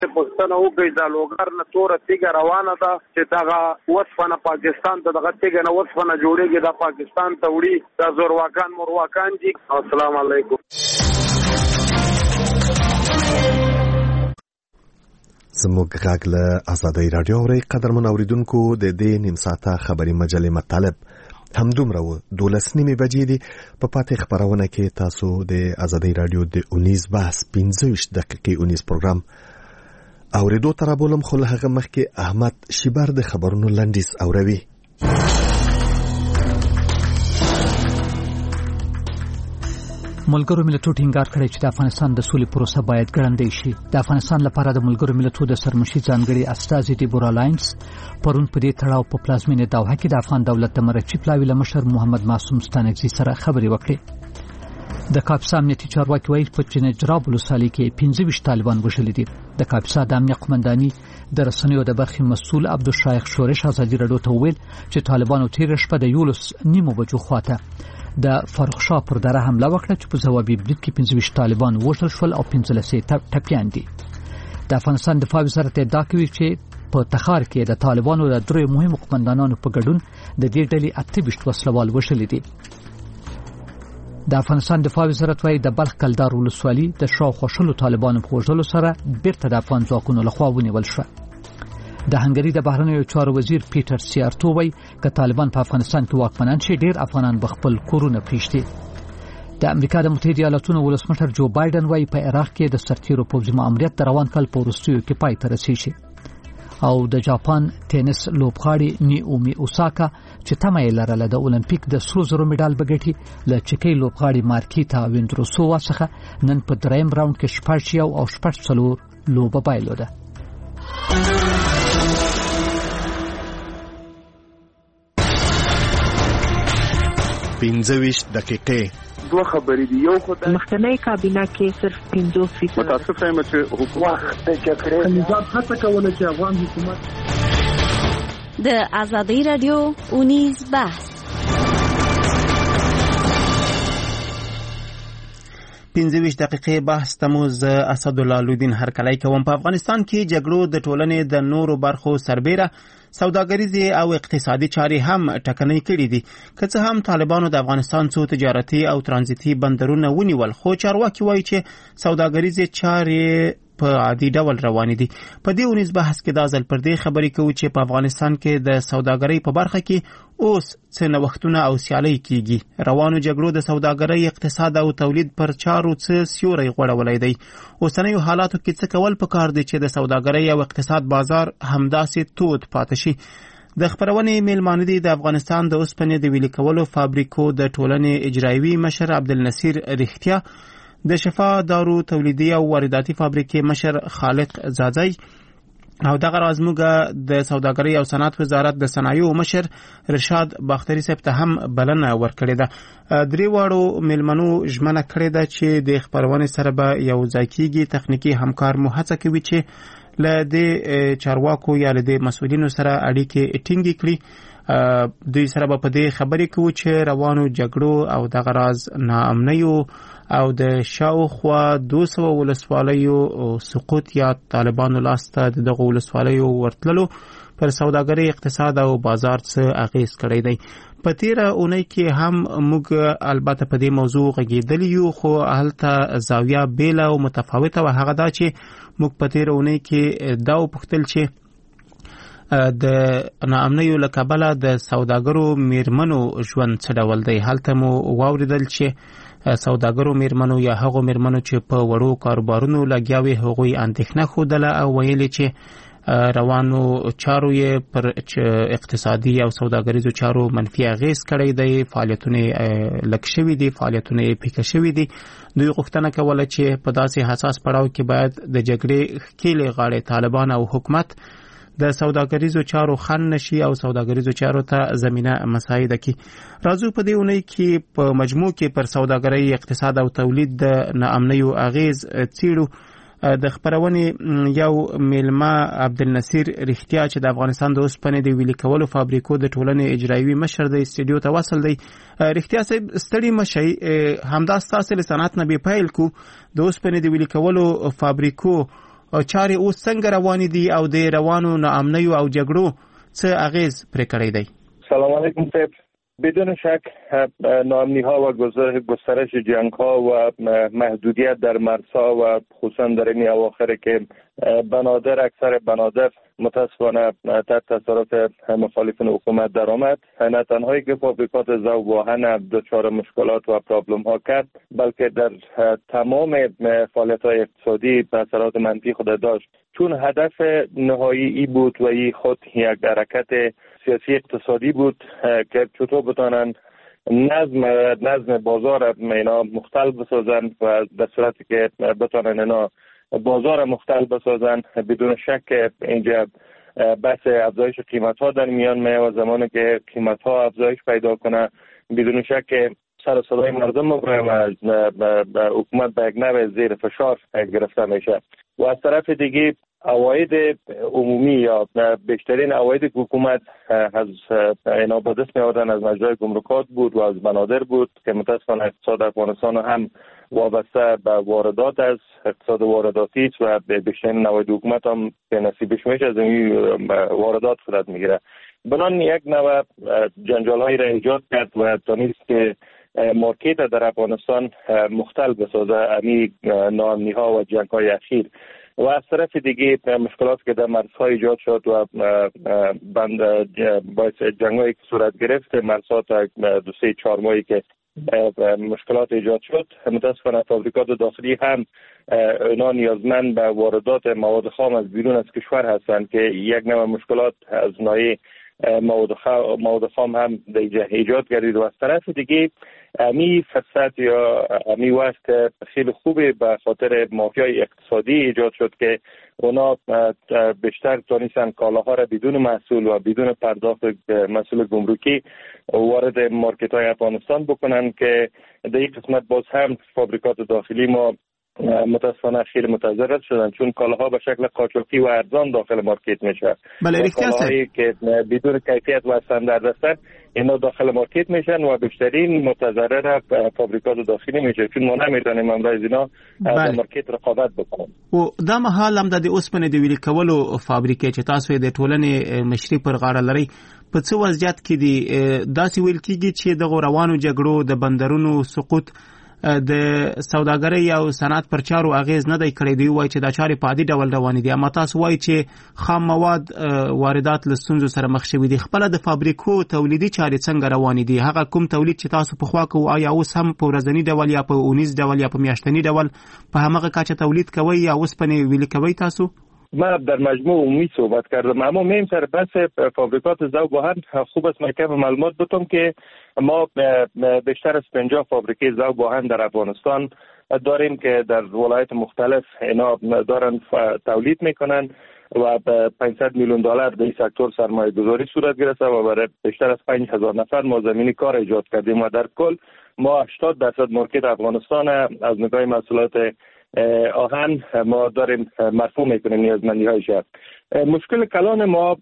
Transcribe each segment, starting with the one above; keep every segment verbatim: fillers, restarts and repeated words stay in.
پښتنه وګړي د لوګر نه تور تیګه روانه ده چې دغه وسفنه پاکستان ته دغه تیګه نه وسفنه جوړیږي د پاکستان ته وړي د زورواکان مرواکان دي. السلام علیکم. زموږ غږ له آزادۍ رادیو اورئ. قدرمن اوریدونکو، د دې نیم ساعته خبري مجلې مطالب همدومره و. دولس نیمې بجې دي. په پاتې خبرونه کې تاسو د آزادۍ رادیو د اونیز بحث پنځه ویشت دقیقې اونیز پروګرام اوریدو ته رابولم، خو له هغه مخکې احمد شیبر د خبرونو لنډیز اوروي. ملګرو ملتونو ټینګار کړی چې د افغانستان د سولې پروسه باید ګړندۍ شي. د افغانستان لپاره د ملګرو ملتونو د سرمشي ځانګړي استازي ډیبورا لاینز پرون په دې تړاو په پلازمینه دوحه کې د افغان دولت د مرکزي پلاوي له مشر محمد معصوم ستانکزي سره خبرې وکړې. د کاپسا امنیتي چارواکي وایي چې نجراب ولسوالۍ کې پنځه ویشت طالبان وژلي دي. د کاپسا د امنیت قومنداني د رسنیو د برخې مسؤل عبدالشایخ شورش ازادي رادیو ته وویل چې طالبانو تیر شپه د یولس نیمو بجو خواته د فاروق شاه پر دره حمله وکړه چې په ځوابي برید کې پنځه ویشت طالبان وژل شول او پنځه لس ټپیان دي. د افغانستان دفاع وزارت ادعا کوي چې په تخار کې د طالبانو د درې مهمو قومندانانو په ګډون د دې ډلې اته ویشت وسلوال وژلي دي. د افغانستان دفاع وزارت وايي د بلخ کلدار ولسوالي د شاوخوا شلو طالبانو په وژلو سره بیرته د افغان ځواکونو لخوا ونیول شوه. د هنګري د بهرنیو چارو وزیر پیټر سیارتو وايي چې طالبان په افغانستان کې واکمنان شي ډیر افغانان بخپل کورونه پریږدي. د امریکا د متحده ایالاتونو ولسمشر جو بایدن وايي په عراق کې د سرتیرو پوځي ماموریت د روان کال په وروستیو کې پای ته رسیږي. او د جاپان ټینس لوبغاړي نیومی اوساکا چې تمه یې لرله د اولمپیک د سرو زرو مډال بګټي له چکی لوبغاړي مارکیتا ویندروسووا څخه نن په دریم راوند کې شپږ یو او شپږ څلور لوبه بایلوده. پنځه ویشت دقیقې دوه خبرې دي. یو خو د مخکنی کابینه کې صرف پنځوس فیصد متاسفه یم چې حکومت د جګړې نظام هڅه کوله چې افغان حکومت د آزادۍ رادیو اونیز بحث پنځه ویشت دقیقې بحث تموز اسدالله لودین هرکلی کوم. په افغانستان کې جګړو د ټولنې د نورو برخو سربیره سوداګریزي او اقتصادي چارې هم ټکنۍ کړې دي. که څه هم طالبانو د افغانستان څو تجارتي او ترانزیتي بندرونه ونیول، خو چارواکي وایي چې سوداګریزي چارې په عادي ډول روانې دي. په دې اونیز بحث کې دا ځل پر دې خبرې کوو چې په افغانستان کې د سوداګرۍ په برخه کې اوس څه نوښتونه او سیالۍ کیږي. روانو جګړو د سوداګرۍ، اقتصاد او تولید پر چارو څه سیوری غوړولی دی. اوسنیو حالاتو کې څه کول پکار دي چې د سوداګرۍ او اقتصاد بازار همداسې تود پاتې شي. د خبرونې میلمانه دي د افغانستان د اوسپنې د ویلې کولو فابریکو د ټولنې اجرایوي مشر عبدالنصیر رښتیا، د شفا دارو تولیدي او وارداتي فابریکې مشر خالق زاځی او دغه راز موږ د سوداګرۍ او صنعت وزارت د صنایعو مشر رشاد باختري صاحب ته هم بلنه ورکړې ده. درې واړو میلمنو ژمنه کړې ده چې د خبرونې سره به یو ځای کېږي. تخنیکي همکار مو هڅه کوي چې له دې چارواکو یا له دې مسؤلینو سره اړیکې ټینګې کړي. دوی سره به په دې خبرې کوو چې روانو جګړو او دغه راز ناامنیو او د شاوخوا دوه سوه ولسوالیو سقوط یا طالبانو لاسته د دغه ولسوالیو ورتللو پر سوداګرۍ، اقتصاد او بازار څه اغیز کړی دی. په تیره اونۍ کې هم موږ البته په دې موضوع غږېدلی یو، خو هلته زاویه بیله او متفاوته وه. هغه دا چې موږ په تیره اونۍ کې دا وپوښتل چې د ناامنیو له کبله د سوداګرو میرمنو ژوند څه ډول دی. هلته مو واوریدل چې سوداګرو میرمنو یا هغو میرمنو چې په وړو کاروبارونو لګیا وي هغوی اندېښنه ښودله او ویلې چې روانو چارو یې پر اقتصادي او سوداګریزو چارو منفي اغیز کړی دی. فعالیتونه لږ شوي دي، فعالیتونه یې پیکه شوي دي. دوی غوښتنه کوله چې په داسې حساس پړاو کې باید د جګړې ښکېلې غاړې طالبان او حکومت د سوداګریزو چارو خنډ نشي او سوداګریزو چارو ته زمینه مساعده کی. راځو په دې اونۍ کې په مجموع کې پر سوداګرۍ، اقتصاد او تولید د ناامنیو اغیز څیړو. د خبرونې یو میلمه عبدالنصیر رښتیا چې د افغانستان د اوسپنې د ویلې کولو فابریکو د ټولنې اجرایوي مشر دی، استډیو ته وصل دی. رښتیا صاحب ستړي مشئ، همدا ستاسو له صنعت نه به پیل کو. د اوسپنې د ویلې کولو فابریکو چارې اوس څنګه روانې دي او د روانو ناامنیو او جګړو څه اغیز پرې کړی دی؟ سلام علیکم صاحب. بدون شک ناامنی ها و گسترش جنگ ها و محدودیت در مرزها و خصوصا در این اواخر که بنادر اکثر بنادر متاسفانه تحت تصرف مخالفین حکومت در آمد، نه تنهایی که فابریکات ذوب و آهن دچار مشکلات و پرابلم ها کرد، بلکه در تمام فعالیت های اقتصادی اثرات منفی خود داشت، چون هدف نهایی ای بود و ای خود یک حرکت سیاسی اقتصادی بود که چطور بتانن نظم نظم بازار اینا مختل بسازن و در صورتی که بتانن اینا بازار مختل بسازن. بدون شک اینجا بحث افزایش قیمت ها در میان می و زمانی که قیمت ها افزایش پیدا کنه بدون شک سر و صدای مردم و حکومت به یک نوع زیر فشار گرفته میشه و از طرف دیگه عواید عمومی یا بیشترین عواید حکومت از اینا به دست می آوردن از مجرای گمرکات بود و از بنادر بود که متاسفانه اقتصاد افغانستان هم وابسته به واردات از اقتصاد وارداتی است و بیشترین عواید حکومت هم به نصیبش میشه از این واردات صورت میگیره. بنان یک نوع جنجال هایی را ایجاد کرد و تانیست که مارکت در افغانستان مختل بسازه امی ناامنی ها و جنگ های اخیر و از طرف دیگه مشکلات که در مرزها ایجاد شد و بند باعث جنگ هایی که صورت گرفت مرزها تا دو سه چهار ماهی که مشکلات ایجاد شد، متاسفانه فابریکات داخلی هم اینا نیازمند به واردات مواد خام از بیرون از کشور هستند که یک نوع مشکلات از نوع مواد خام هم در ایجاد گردید و از طرف دیگه امی فرصت یا امی وقت خیلی خوبی به خاطر مافیای اقتصادی ایجاد شد که اونا بیشتر تونستن کالاها را بدون محصول و بدون پرداخت محصول گمرکی وارد مارکت های افغانستان بکنن که در این قسمت باز هم فابریکات داخلی ما متاسفانه خیلی متضرر شدن چون کالاها به شکل قاچاقی و ارزان داخل مارکت میشه. بله کالاهایی که بدون کیفیت و استاندارد هستن اینا داخل مارکت میشن و بیشترین متضرر فابریکات داخلی میشه چون ما نمیتونیم امروز اینا در مارکت رقابت بکنیم. و دا مهال هم د اوسپنې د ویلي کولو فابریکې چې تاسو د ټولنې مشري پر غاړه لري په څه وضعیت کې دي داسې ویل کیږي چې د روانو جګړو د بندرونو سقوط د سوداګرۍ او صنعت پر چارو اغیز نه دی کړی دی وای چې دا چارې په عادي ډول روانې دي اما تاسو وای چې خام مواد واردات له ستونزو سره مخ شوي دي. خپل د فابریکو تولیدي چارې څنګه روانې دي؟ هغه کوم تولید چې تاسو په خوا کوو آیا اوس هم په ورځني ډول یا په اونیز ډول یا په میاشتني ډول په همغه کچه تولید کوي یا اوسپنې ویلي کوي تاسو؟ من در مجموع عمومی صحبت کردم اما میم سر بحث فابریکات ذوب و آهن خوب است من کم معلومات بدم که ما بیشتر از پنجاه فابریکه ذوب و آهن در افغانستان داریم که در ولایت مختلف اینا دارن تولید میکنن و پانصد میلیون دلار در این سکتور سرمایه گذاری صورت گرفته و برای بیشتر از پنج هزار نفر ما زمینی کار ایجاد کردیم و در کل ما هشتاد درصد مارکت افغانستان از نگاه محصولات آهن ما داریم مرفوع میکنیم نیازمندی های شهر. مشکل کلان ما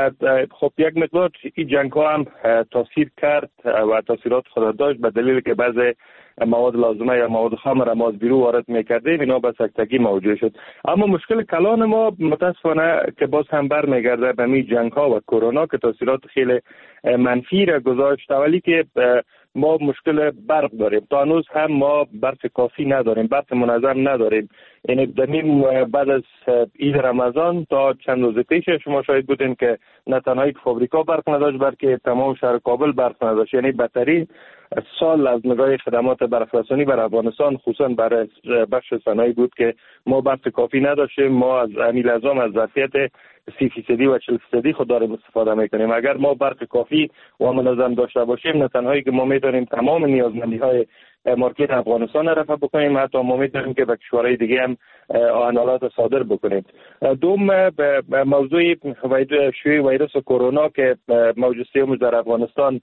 خب یک مقدار این جنگ ها هم تاثیر کرد و تاثیرات خود داشت به دلیل که بعضی مواد لازمه یا مواد خام را ما از بیرون وارد میکردیم اینا به سکتگی موجود شد. اما مشکل کلان ما متاسفانه که باز هم بر میگرده به می جنگ ها و کرونا که تاثیرات خیلی منفی را گذاشت ولی که ما مشکل برق داریم. تا هنوز هم ما برق کافی نداریم، برق منظم نداریم. یعنی دمیم بعد از عید رمضان تا چند روز پیش شما شاید بودین که نه تنها یک فابریکا برق نداشت بلکه تمام شهر کابل برق نداشت. یعنی بدترین سال از نگاه خدمات برق‌رسانی بر افغانستان خصوصا برای بخش صنایع بود که ما برق کافی نداشتیم. ما از امیل اعظم از ظرفیت سی فیصدی و چهل فیصدی خود داریم استفاده میکنیم. اگر ما برق کافی و منظم داشته باشیم نه تنهایی که ما میتونیم تمام نیازمندی های مارکت افغانستان رفع بکنیم حتی ما میتونیم که به کشورهای دیگه هم آنالات صادر بکنیم. دوم موضوع شیوع ویروس کرونا که موجود سیوم در افغانستان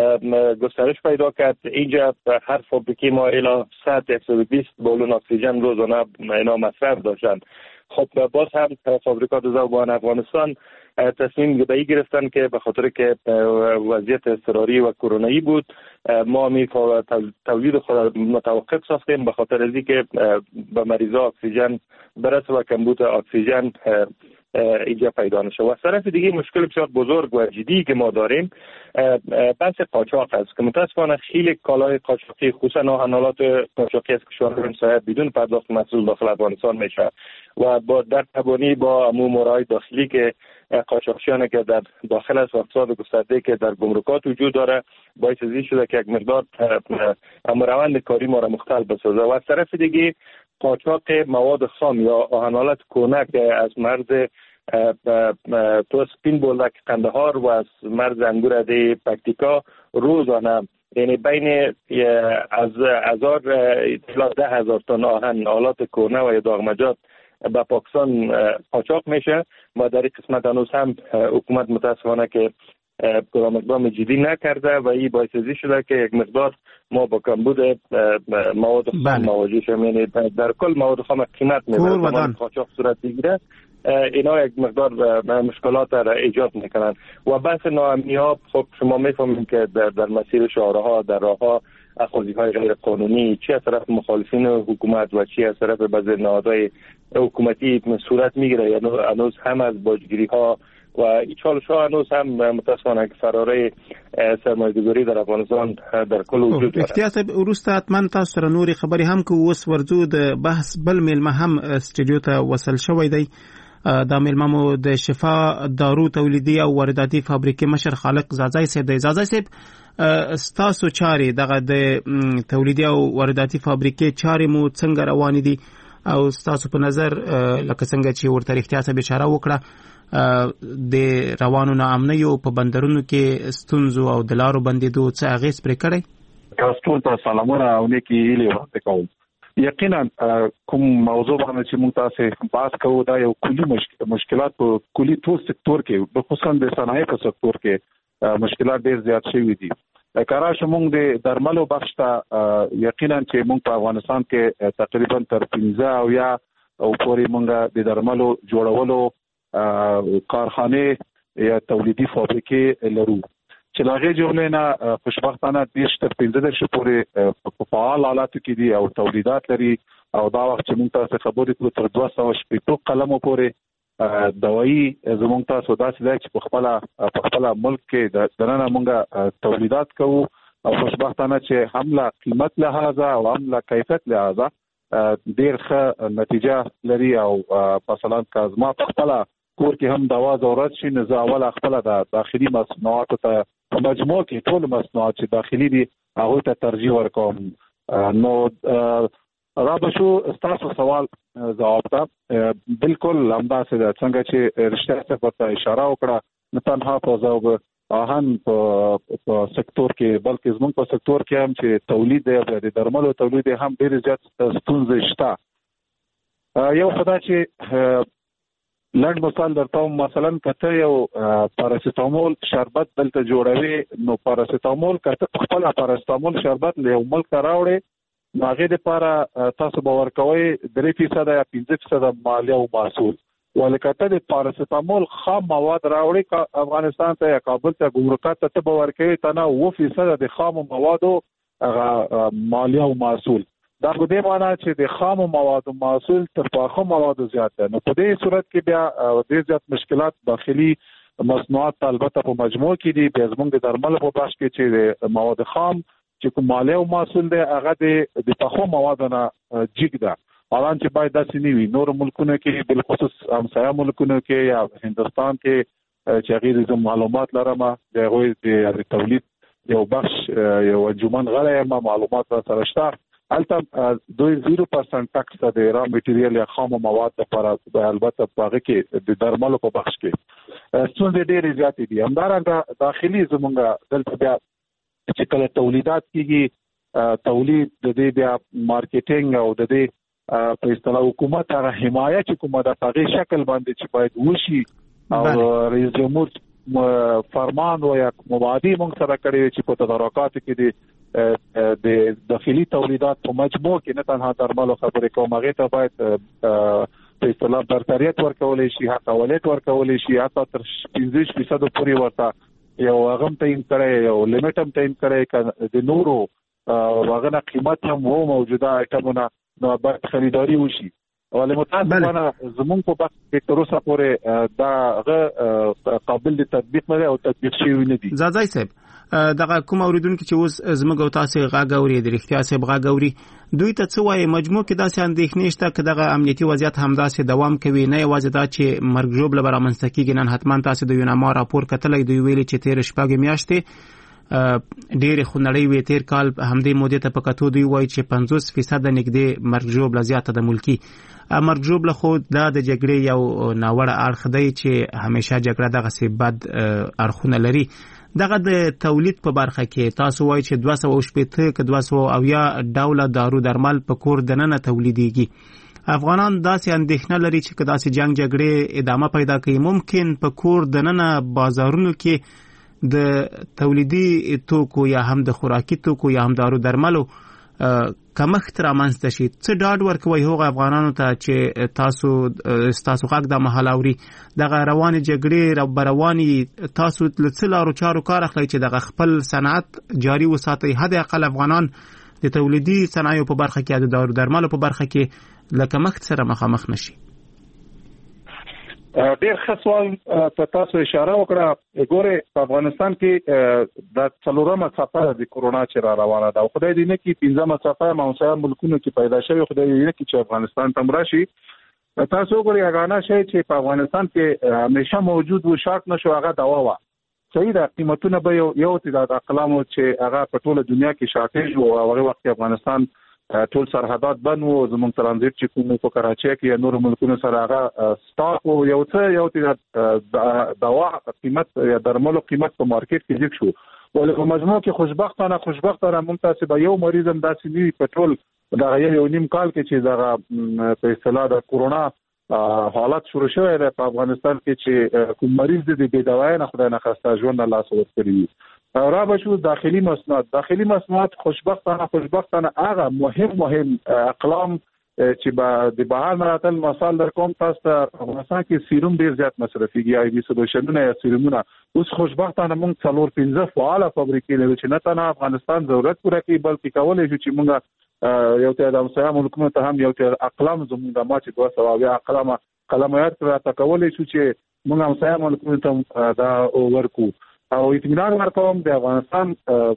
گسترش پیدا کرد. اینجا هر فابریکه ما الی صد تا صد و بیست بالون اکسیژن روزانه اینا مصرف داشتن خب باز هم فابریکات ذوبان افغانستان تصمیم به گرفتن که به خاطر که وضعیت اضطراری و کرونایی بود ما می تولید خود متوقف ساختیم به خاطر از اینکه به مریضا اکسیژن برسه و کمبود اکسیژن اینجا پیدا نشه. و از طرف دیگه مشکل بسیار بزرگ و جدی که ما داریم بحث قاچاق است که متاسفانه خیلی کالای قاچاقی خصوصا ناهنالات قاچاقی از کشورهای همسایه بدون پرداخت محصول داخل افغانستان میشه و با در تبانی با عموم مورای داخلی که قاچاقچیان که در داخل از اقتصاد گسترده که در گمرکات وجود داره باعث این شده که یک مقدار روند کاری ما را مختل بسازه. و از طرف دیگه قاچاق مواد خام یا آهنالات کونه که از مرز تو سپین بولدک قندهار و از مرز انگور دی پکتیکا روزانه یعنی بین از هزار تا ده هزار تن آهن آلات کونه و داغمجات به پاکستان قاچاق میشه و در این قسمت هنوز هم حکومت متاسفانه که کدام اقدام جدی نکرده و این باعث شده که یک مقدار ما با کمبود مواد خام مواجه شیم. یعنی در کل مواد خام قیمت میبره قاچاق صورت بگیره اینا یک مقدار مشکلات را ایجاد میکنن و بحث ناامنی ها خب شما میفهمید که در, در مسیر شهرها در راهها اخوزی های غیر قانونی چی از طرف مخالفین حکومت و چی از طرف بعضی نهادهای حکومتی صورت میگیره. یعنی هنوز هم از باجگیری ها و این چالش ها هنوز هم متاسفانه که فراره سرمایه‌گذاری در افغانستان در کل وجود داره. اختیار صاحب وروسته حتما تاسو سره نورې خبرې هم کو اوس ورځو د بحث بل میلمه هم استودیو ته وصل شوی دی. دا میلمه مو د شفا دارو تولیدي او وارداتي فابریکې مشر خالق زازای صاحب دی. زازای صاحب ستاسو چارې دغه د تولیدي او وارداتي فابریکې چارې مو څنګه روانې دي او ستاسو په نظر لکه څنګه چې ورته اختیار صاحب اشاره وکړه د روانو ناامنیو په بندرونو کې ستونزو او د لارو بندیدو څه اغېز پرې کړی؟ تاسو ته سلامونه او نیکی هیلې وړاندې کوم. یقینا کوم موضوع باندې چې موږ تاسو بحث کوو دا یو کلی مشکلات په کلی ټول سکتور کې خصوصا د صنایع په سکتور کې مشکلات ډېر زیات شوي دي. کارا شمونږ د درملو بخش ته یقینا چې موږ په افغانستان کې تقریبا تر پنځه او یا او پورې موږ د درملو جوړولو کارخانه یا تولیدي فابریکې لرو چې لاغې جوړې نه خوشبختانه دیش تر پنځه درشه پورې په فعال حالاتو کې دي او تولیدات لري او دا وخت چې موږ تاسو خبرې کوو تر دوه سوه شپېته قلمو پورې دوایي زموږ تاسو داسې دی چې په خپل په خپل ملک کې د نن موږ تولیدات کوو او خوشبختانه چې هم له قیمت لحاظه او هم له کیفیت لحاظه ډېر ښه نتیجه لري او مثلا که زما په خپله کور کې هم دوا ضرورت شي نو زه اول خپل د داخلي مصنوعاتو ته په مجموع کې ټول مصنوعات چې داخلي دي هغه ته ترجیح ورکوم. نو را به شو تاسو سوال جواب ته بالکل همداسې ده څنګه چې رښتیا څخه ته اشاره وکړه نه تنها په ځواب آهن په سکتور کې بلکې زموږ په سکتور کې هم چې تولید دی د درملو تولید هم ډېر زیات ستونزې شته. یو خدای چې لنډ مثال درته مثلا کته یو پاراسیتامول شربت دلته جوړوي نو پاراسیتامول کته خپل پاراسیتامول شربت له یو ملک راوړي نو هغه لپاره تاسو باور کوئ درې فیصد یا پنځه فیصد مالیه او محصول ولکته د پاراسیتامول خام مواد راوړي افغانستان ته یا کابل ته ګمرکات ته باور کوي تنه اوه فیصد د خام موادو مالیه او محصول دا په دې معنی چې د خام موادو محصول تر پاخه موادو زیات ده. نو په دې صورت کې بیا ډېر زیات مشکلات داخلي مصنوعات البته په مجموع کې دي. بیا زموږ د درملو په بخش کې چې د مواد خام چې کوم مالیه او محصول دی هغه د پاخه موادو نه جګ ده. حالان چې باید داسې نه وي. نور ملکونو کې بالخصوص همسایه ملکونو کې یا هندوستان کې چې هغې د معلومات لرم د هغوی د تولید یو بخش یو انجمن غړی یم معلومات را سره شته البته دوی زیرو پرسنټ ټکس د را میټیریال یا خام مواد لپاره البته په هغه کې د درملو په بخش کې ستونزې ډېرې زیاتې دي. همدارنګه داخلي زموږ دلته بیا چې کله تولیدات کېږي تولید د دې بیا مارکیټینګ او د دې په اصطلاح حکومت هغه حمایه چې کومه د هغې شکل باندې چې باید وشي او رئیس جمهور فرمان و یا مبادی موږ سره کړی چې په تدارکاتو کې د د داخلي تولیدات په مجموع کې نه تنها درملو خبرې کوم هغه ته باید په اصطلاح برتریت ورکولای شي، حتی اولت ورکولای شي، حتی تر پنځه فیصد پورې ورته یو هغه تعین کړي، یو لیمټ هم تعین کړي د نورو واغنه قیمت هم وو موجوده ایټمونه نو باید خریداري وشي. ولې متاسفانه زمونږ په وخت کې تر اوسه پورې دا هغه قابل د تطبیق نه او تطبیق شوی نه دي. زازای صاحب دغه کوم اوریدونکو چې اوس زموږ او تاسو غاګوري د رښتیا صاحب غاګوري دوی ته څه وایي؟ مجموع کې داسې اندېښنې شته چې دغه امنیتي وضعیت همداسې دوام کوي، نه یوازې دا چې مرګ ژوبله به رامنځته کېږي. نن حتما تاسو د یوناما راپور کتلی، دوی ویلي چې تېره شپږ میاشتې ډېرې خونړۍ وې. تېر کال همدې مودې ته په کتو دوی وایي چې پنځوس فیصده نږدې مرګ ژوبله زیاته د ملکي مرګ ژوبله خو دا د جګړې یو ناوړه اړخ دی چې همیشه جګړه دغسې بد اړخونه لري. دغه د تولید په برخه کې تاسو وایي چې دوه سوه شپېته که دوه سوه اویا ډوله دارو درمل په کور دننه تولیدېږي. افغانان داسې اندېښنه لري چې که داسې جنګ جګړې ادامه پیدا کوي ممکن په کور دننه بازارونو کې د تولیدي توکو یا هم د خوراکي توکو یا هم دارو درملو کمښت رامنځته شي. څه ډاډ ورکوي هغو افغانانو ته چې تاسو ستاسو غږ د مهال اوري دغه روانې جګړې روانې تاسو له څه لارو چارو کار اخلئ چې دغه خپل صنعت جاري وساتئ؟ حد اقل افغانان د تولیدي صنایعو په برخه کې د دارو درملو په برخه کې له کمښت سره مخامخ نشي. ډیر ښه سوال په تاسو اشاره وکړه. ګوره په افغانستان کې د څلورمه څپه د کورونا چې را روانه ده او خدای دې نه کړي پنځمه څپه ماوسه ملکونو کې پیدا شوی، خدای دې نه کړي چې افغانستان ته راشي. تاسو ګورئ هغه شی چې په افغانستان کې همیشه موجود و شاک نشو، هغه دوا و. صحیح ده، قیمتونه به یو یو تعداد اقلامو چې هغه په ټوله دنیا کې شارټیج و او هغه وخت افغانستان ټول سرحدات بند وو، زموږ ترانزیت چې کوم په کراچۍ کې یا نور ملکونو سره هغه سٹاک وو، یو څه یو تعداد دوا قیمت یا درملو قیمت په مارکیټ کې ځکه شو. ولې په مجموع کې خوشبختانه خوشبختانه ممتاز به یو مریض هم داسې نه په ټول دغه یو نیم کال کې چې دغه په اصطلاح د کورونا حالت شروع شوی دی په افغانستان کې چې کوم مریض د بې دوای نه خدای نه خواسته ژوند له لاسه ورکړي. را بشو داخلي مسنات داخلي مسنات خوشبختانه خوشبختانه هغه مهم مهم اقلام چې با د بهر مراتل مثال در کوم تاسو ته افغانستان کې سیروم ډیر زیات مصرفيږي یا بي سولوشنونه یا سیرومونه اوس خوشبختانه موږ څلور پنځه فعاله فابریکې لرو چې نه تنها افغانستان ضرورت پوره کوي بلکې کولای شي چې موږ یو ته د مسلمان ملکونو ته هم یو ته اقلام زموږ د ماچ دوه سوه اویا اقلام کلمات را تکولای شي چې موږ هم مسلمان ملکونو ته دا ورکو او اطمینان ورکوم د افغانستان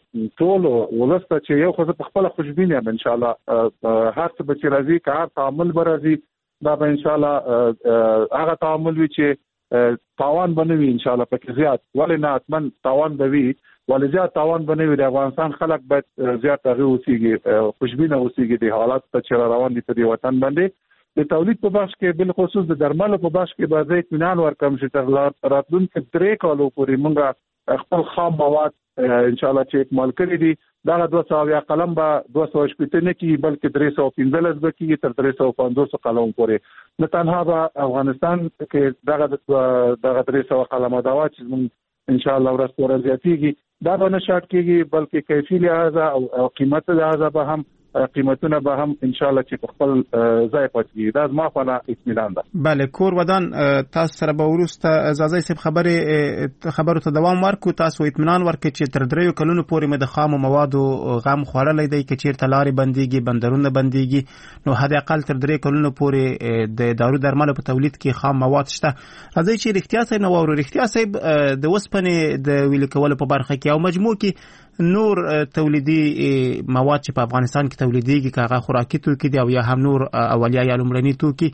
ټول ولسته چې یو خو په خپل خوشبینه یم ان شاء الله هر څه به چې راځي کار تعامل به راځي دا به ان شاء الله هغه تعامل وي چې تاوان بنوي ان شاء الله پکې زیات ولې نه اتمن تاوان بوي ولې زیات تاوان بنوي د افغانستان خلک باید زیات هغه اوسېږي خوشبینه اوسېږي د حالات ته چې روان دي په وطن باندې. د تولید په بخش کې بل خصوص د درملو په بخش کې به زه اطمینان ورکوم چې تر راتلونکي درې کالو پورې موږ خپل خام مواد ان شاء الله چې اکمال کړی دي دا دوه سوه قلم به دوه سوه شپېته نه کیږي بلکې درې سوه پنځلس به کیږي تر درې سوه پنځوس قلم پورې. نه تنها به افغانستان کې دغه دغه درې سوه قلمه دوا چې موږ ان شاء الله ورځ پر ورځ زیاتېږي دا به نه شارټ کیږي بلکې کیفي لحاظه او قیمت لحاظه به هم قیمتونه به هم ان شاء الله چې په خپل ځای پاتې دا زما په اړه اطمینان ده. بله کور ودان تاسو سره به وروسته زازای صاحب خبرې خبرو ته دوام ورکړو. تاسو اطمینان ورکړئ چې تر دریو کلونو پورې مې د خامو موادو غم خوړلی دی که چیرته لارې بندېږي بندرونه بندېږي نو حد اقل تر درې کلونو پورې د دارو درملو په تولید کې خام مواد شته. راځئ چې رښتیا صاحب نه واورو. رښتیا صاحب د اوسپنې د ویلې کولو په برخه کې او مجموع کې نور تولیدي مواد چې په افغانستان کې تولیدېږي که هغه خوراکي توکي دي او یا هم نور اولیا یا لومړني توکي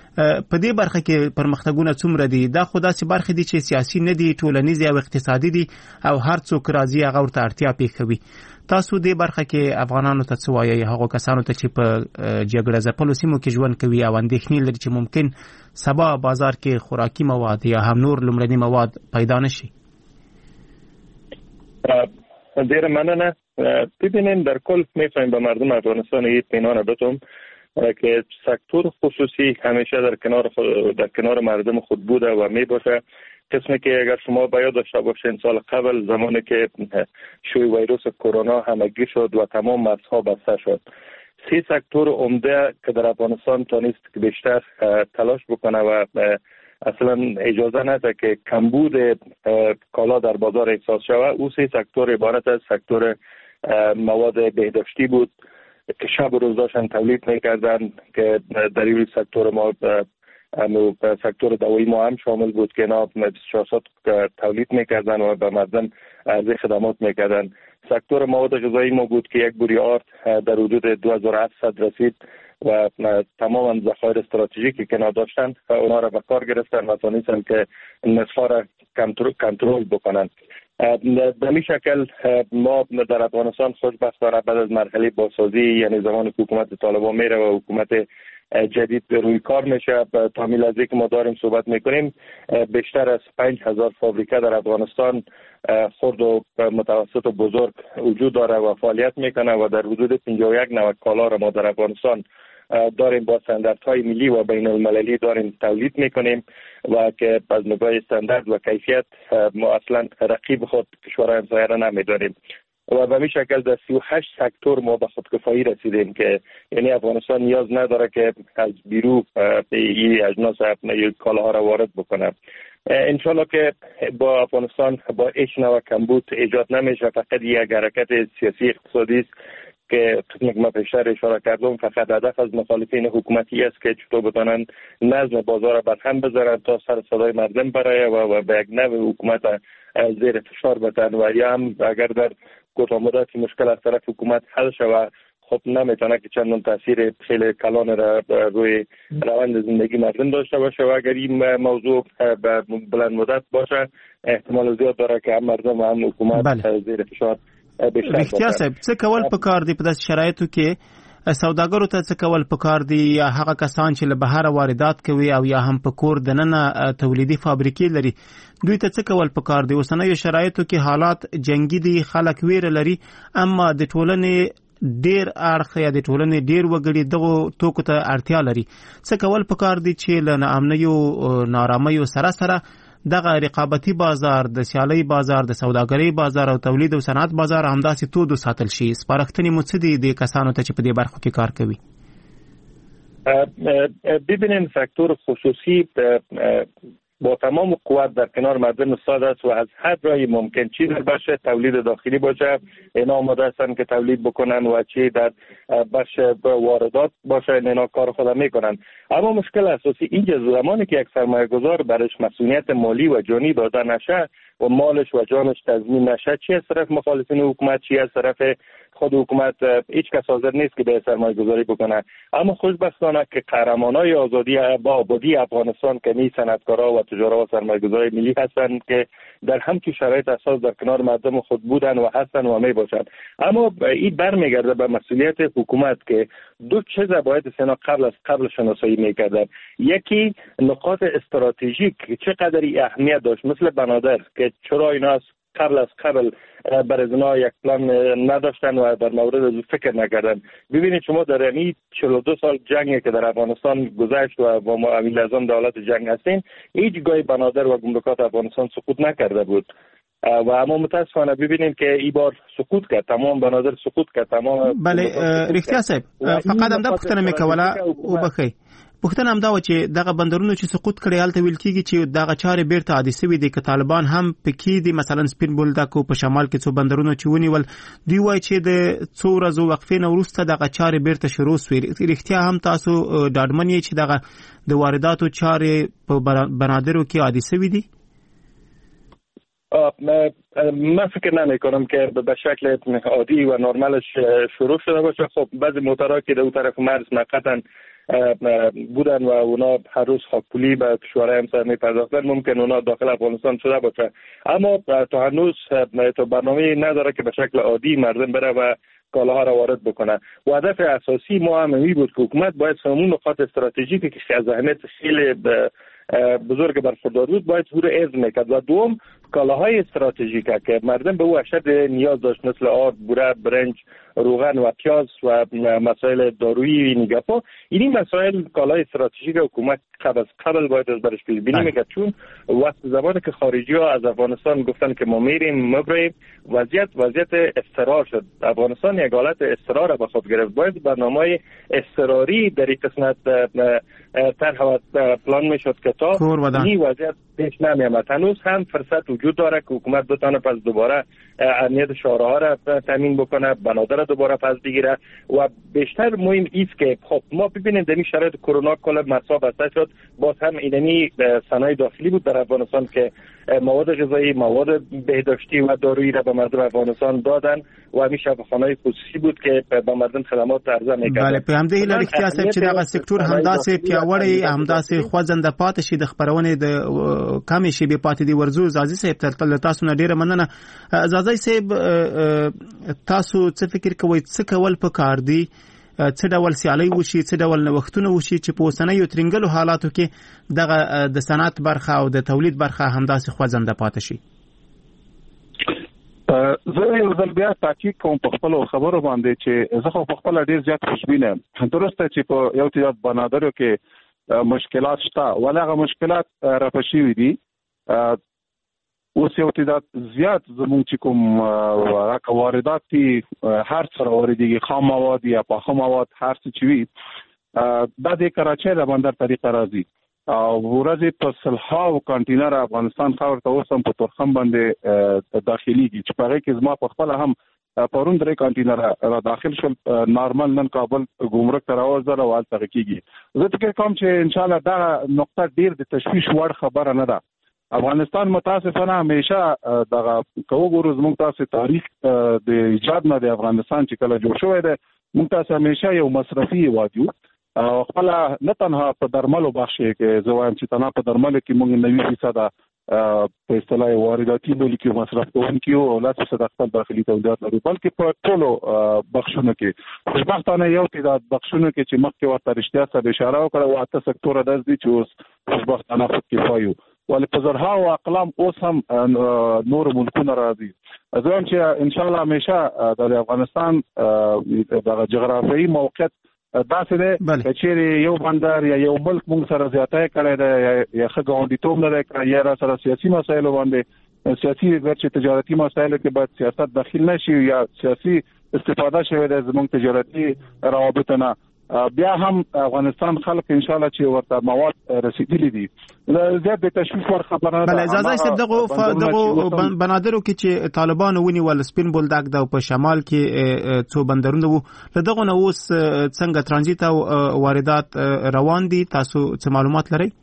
په دې برخه کې پرمختګونه څومره دي؟ دا خو داسې برخې دي چې سیاسي نه دي ټولنیزې او اقتصادي دي او هر څوک راځي هغه ورته اړتیا پېښوي. تاسو دې برخه کې افغانانو ته څه وایئ هغو کسانو ته چې په جګړه ځپلو سیمو کې ژوند کوي او اندېښنې لري چې ممکن سبا بازار کې خوراکي مواد یا هم نور لومړني مواد پیدا نشي؟ ډیره مننه. ببینید در کل میفهمیم به مردم افغانستان اطمینان بدم که سکتور خصوصی همیشه در کنار در کنار مردم خود بوده و میباشه. قسمی که اگر شما به یاد داشته باشین سال قبل زمانی که شیوع ویروس کرونا همگی شد و تمام مرزها بسته شد سه سکتور عمده که در افغانستان تانست که بیشتر تلاش بکنه و اصلا اجازه نده که کمبود کالا در بازار احساس شود. او سه سکتور عبارت از سکتور مواد بهداشتی بود که شب و روز داشتن تولید میکردن که در این سکتور ما سکتور دوایی ما هم شامل بود که اینا بیست و چهار ساعت تولید میکردن و به مردم عرضه خدمات میکردن. سکتور مواد غذایی ما بود که یک بوری آرد در حدود دو هزار و هفتصد رسید و تماما ذخایر استراتژیکی که نداشتن اونا را به کار گرفتن و تونستن که نصفا را کنترل بکنن. به این شکل ما در افغانستان خوشبختانه بعد از مرحله بازسازی، یعنی زمان که حکومت طالبان میره و حکومت جدید روی کار میشه، تا میلازی که ما داریم صحبت میکنیم بیشتر از پنج هزار فابریکه در افغانستان خرد و متوسط و بزرگ وجود داره و فعالیت میکنه و در حدود پنجاه و یک نوع کالا را ما در افغانستان داریم با استانداردهای ملی و بین المللی داریم تولید میکنیم و که از نگاه استاندارد و کیفیت ما اصلا رقیب خود کشورهای همسایه را نمیداریم و به این شکل در سی و هشت سکتور ما به خودکفایی رسیدیم که یعنی افغانستان نیاز نداره که از بیرون این اجناس کالاها را وارد بکنه. انشالله که با افغانستان با هیچ نوع کمبود ایجاد نمیشه، فقط یک حرکت سیاسی اقتصادی است که قسمی که ما پیشتر اشاره کردم فقط هدف از مخالفین حکومتی است که چطور بتانن نظم بازار بر هم بذارن تا سر صدای مردم برای و, و به یک نوع حکومت زیر فشار بتن و یا هم اگر در کوتاه مدت مشکل از طرف حکومت حل شود خب نمیتونه که چندان تاثیر خیلی کلان را روی روند زندگی مردم داشته باشه و اگر این موضوع به بلند مدت باشه احتمال زیاد داره که هم مردم و هم حکومت بله. زیر فشار رښتیا صاحب څه کول پکار دي په داسې شرایطو کې سوداګرو ته څه کول پکار دي یا هغه کسان چې له بهر واردات کوي او یا هم په کور دننه تولیدي فابریکې لري دوی ته څه کول پکار دي؟ اوسنیو شرایطو کې حالات جنگي دي، خلک ویره لري، اما د ټولنې ډیر اړخ یا د ټولنې ډیر وګړي دغه توکو ته اړتیا لري. څه کول پکار دي چې له ناامنیو نارامیو سره سره دغه رقابتي بازار، د سیالي بازار، د سوداګرۍ بازار او تولید او صنعت بازار همداسې تود وساتل شي؟ سپارښتنې مو څه دي د کسانو ته چې په دې برخو کې کار کوي؟ ببینین سکتور خصوصی با تمام قوت در کنار مردم ایستاده است و از هر راهی ممکن چی در بخش تولید داخلی باشه اینا آماده هستن که تولید بکنن و چی در بخش واردات باشه اینا کار خود میکنن. اما مشکل اساسی اینجا زمانی که یک سرمایه گذار برش مسئولیت مالی و جانی داده نشه و مالش و جانش تضمین نشه، چی از طرف مخالفین حکومت چی از طرف خود حکومت، هیچ کس حاضر نیست که به سرمایه گذاری بکنه. اما خوشبختانه که قهرمانای آزادی با آبادی افغانستان که می صنعتکارا و تجارا و سرمایه گذاری ملی هستند که در همچین شرایط اساس در کنار مردم خود بودن و هستن و می باشند. اما این برمیگرده به مسئولیت حکومت که دو چیز باید سنا قبل از قبل شناسایی میکردن. یکی نقاط استراتژیک چقدر اهمیت داشت مثل بنادر که چرا اینا قبل از قبل برای اینا یک پلان نداشتن و در مورد از فکر نکردن. ببینید شما در این چهل و دو سال جنگی که در افغانستان گذشت و با ما امیل اعظم دولت جنگ هستیم هیچ گاهی بنادر و گمرکات افغانستان سقوط نکرده بود و اما متاسفانه ببینیم که این بار سقوط کرد، تمام بنادر سقوط کرد. تمام بله رښتیا صاحب فقط هم دا پوښتنه مې کوله او بخی پوښتنه هم دا و چې دغه بندرونو چې سقوط کړي هلته ویل کېږي چې دغه چارې بیرته عادي سوي دي که طالبان هم پکې دي. مثلا سپین بولدک په شمال کې څو بندرونو چې ونیول دوی وایي چې د څو ورځو وقفې نه وروسته دغه چارې بیرته شروع سوې. رښتیا هم تاسو ډاډمن یې چې دغه د وارداتو چارې په بنادرو کې عادي سوي دي؟ من فکر نمی کنم که به شکل عادی و نرمالش شروع شده باشه. خب بعضی موتورها که در اون طرف مرز موقتا بودن و اونا هر روز خاکپولی به کشورهای همسایه میپرداختن، ممکن اونا داخل افغانستان شده باشه، اما تا هنوز تو برنامه نداره که به شکل عادی مردم بره و کالاها را وارد بکنه. و هدف اساسی ما هم این بود که حکومت باید همون نقاط استراتژیکی که از اهمیت خیلی بزرگ برخوردار بود باید او را عزم میکرد. و دوم کالاهای استراتژیک که مردم به او اشد نیاز داشت مثل آرد، بوره، برنج روغن و پیاز و مسائل دارویی نیگاپا. این مسائل کالای استراتژیک حکومت قبل قبل باید از برش پیش بینی میکرد، چون وقت زمانی که خارجی ها از افغانستان گفتن که ما میریم مبریم، وضعیت وضعیت اضطرار شد. افغانستان یک حالت اضطرار به خود گرفت. باید برنامه اضطراری در این قسمت طرح و پلان میشد که تا این وضعیت پیش نمیامد. هنوز هم فرصت وجود داره که حکومت بتونه پس دوباره امنیت شهرها را تامین بکنه، بنادر را دوباره پس بگیره و بیشتر مهم است که خب ما ببینیم در این شرایط کرونا کل مرزها بسته شد، باز هم اینمی صنایع داخلی بود در افغانستان که مواد غذایی، مواد بهداشتی و دارویی را به مردم افغانستان دادن و همین شفاخانه‌های خصوصی بود که به مردم خدمات عرضه می‌کردن. بله په همدې هیله رښتیا صاحب چې دغه سکتور همداسې پیاوړی همداسې خوځنده پاتې شي د خپرونې د کمې شیبې پاتې دي. ورزو زازي صاحب تل تاسو نه ډیره مننه. زازي صاحب تاسو څه فکر کوئ څه کول پکار دي، څه ډول سیالي وشي، څه ډول نوښتونه وشي چې په اوسنیو ترنګلو حالاتو کې دغه د صنعت برخه او د تولید برخه همداسې خوځنده پاتې شي؟ زه یو ځل بیا تاکید کوم په خپل خبرو باندې چې زه خو په خپل ډیر زیات خوشبینه یم. درسته چې په یو تعداد بنادرو کې مشکلات شته، ولغه مشکلات رفع شوي دي. اوس یو تعداد زیات زموږ چې کوم هغه واردات دي هر څه راوړي، خام مواد یا پاخه مواد هر څه چې وي دا د کراچۍ د بندر طریقه راځي او ورځې په سلهاو کانټینر افغانستان خاور ته اوس هم په تورخم باندې داخليږي چې په هغه کې زما په خپل هم پرون درې کانټینر را داخل شول. نارمل نن کابل ګمرک ته راوځل او هلته کېږي. زه فکر کوم چې ان شاء الله دا نقطه ډیر د تشویش وړ خبره نه ده. افغانستان متاسفانه همیشه دغه کوګورو زموږ تاسو تاریخ د ایجاد نه د افغانستان چې کله جوړ شوی دی موږ تاسو همیشه یو مصرفي وادیو او خپل نه تنها په درملو بخښه کې زوایم چې تنها په درملو کې موږ نوي فیصد په اصطلاح وارداتي ملکی مصرف کوونکي او لا څه د خپل داخلي تولیدات لري، بلکې په ټولو بخښونو کې خوشبختانه یو تعداد بخښونو کې چې مخکې ورته رښتیا سره اشاره وکړه او اته سکتور داس دي چې اوس خوشبختانه خود کفایو ولې په زرها او اقلام اوس هم نور ملکونه راځي. ځکه چې ان شاء الله همیشه د افغانستان د جغرافیایي موقعیت داسې دی چې یو بندر یا یو ملک موږ سره زیاته کړی دی یا ښه ګاونډیتوب نه دی کړی یا را سره سیاسي مسایلو باندې سیاسي ورچې تجارتي مسایلو کې باید سیاست داخل نشي یا سیاسي استفاده شوی دی زموږ تجارتي روابط نه. بیا هم افغانستان خلک ان شاء الله چې ورته مواد رسیدلی دي زیات د تشویش ور خبره. بل اجازه صاحب دغه دغه بنادرو کې چې طالبان ونیول سپین بولدک د په شمال کې څو بندرونه وو دغه نو اوس څنګه ترانزیت او واردات روان دي، تاسو څه معلومات لرئ؟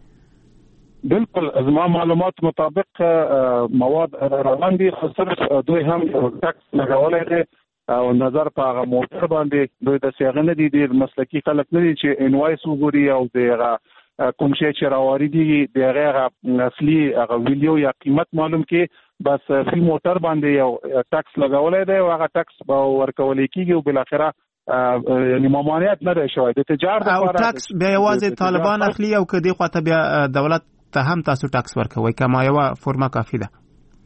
بالکل از ما معلومات مطابق مواد روان دي، خو صرف دوی هم ټکس لګولای دي او نظر په هغه موټر باندې دوی د سیاغه نه دي، ډیر مسلکی خلک نه دي چې انوایس وګوري او دغه کوم شی چې راوړي دي دغه اصلي هغه ویډیو یا قیمت معلوم کې بس فی موټر باندې یو ټکس لګولای دی او هغه ټکس به ورکول کېږي او بل اخره یعنی ممانعت نه دی شوی د تجارت او ټکس به یوازې طالبان اخلي او کدي خواته بیا دولت ته هم تاسو ټکس ورکوي کما یو فرما کافی ده؟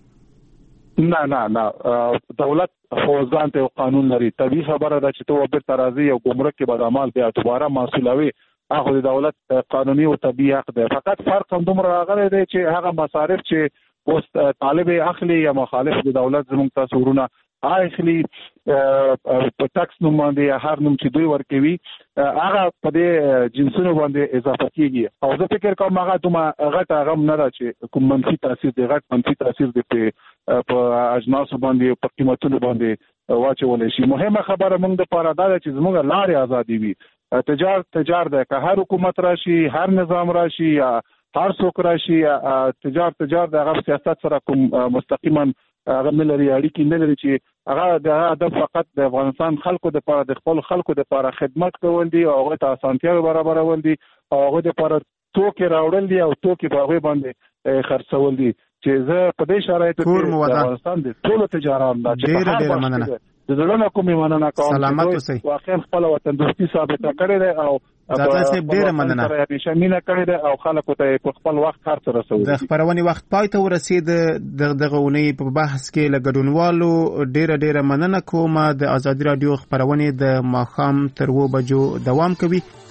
نه نه نه دولت خو ځان ته قانون لري. طبيعي خبره ده چې ته وبر ترازی او ګمرک کې به عمل بیا دوباره مسؤلوي هغه د دولت قانوني او طبيعي حق ده. فقط فرق هم دومره راغلی دی چې هغه مصارف چې اوس طالب اخلي یا مخالف د دولت زموږ تاسو ورونه اخلي په ټکس نوم باندې هر نوم چې دوی ورکوي هغه په دې جنسونو باندې اضافه کیږي او زه فکر کوم هغه دومره غټ هغه نه را چې کوم منفي تاثیر دی غټ منفي تاثیر دی په اجناس باندې په قیمتونو باندې واچول شي. مهمه خبره موږ د پاره دا چې زموږ لارې ازادي وي. تجارت تجارت ده که هر حکومت راشي هر نظام راشي یا هر څوک راشي تجارت تجارت هغه سیاست سره کوم مستقیما هغه ملري اړیکې نه لري چې هغه د هدف فقط د افغانستان خلکو د لپاره د خپل خلکو د لپاره خدمت کول دي او هغه ته اسانتیاوې برابرول دي او هغه د لپاره توکي راوړل دي او توکي په هغه باندې خرڅول دي چې زه په دې شرایطو کې د افغانستان د ټولو تجارت د د زړه کومې مننه کوم سلامت اوسئ واقعا خپل وطن دوستي ثابته کړې ده او زاده صاحب ډیره مننه همیشه مینه کړې ده او خلکو ته په خپل وخت هر څه رسوي. د خبرونې وخت پای ته ورسید. دغه اونۍ په بحث کې له ګډونوالو ډیره ډیره مننه کوم. د ازادي رادیو خبرونه د ماښام تر و بجو دوام کوي.